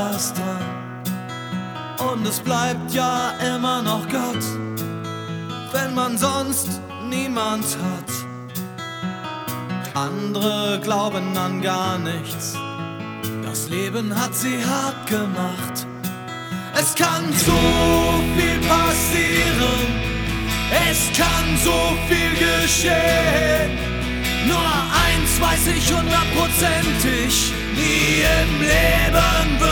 was dran. Und es bleibt ja immer noch Gott, wenn man sonst niemand hat. Andere glauben an gar nichts, das Leben hat sie hart gemacht. Es kann so viel passieren, es kann so viel geschehen. Nur eins weiß ich hundertprozentig, nie im Leben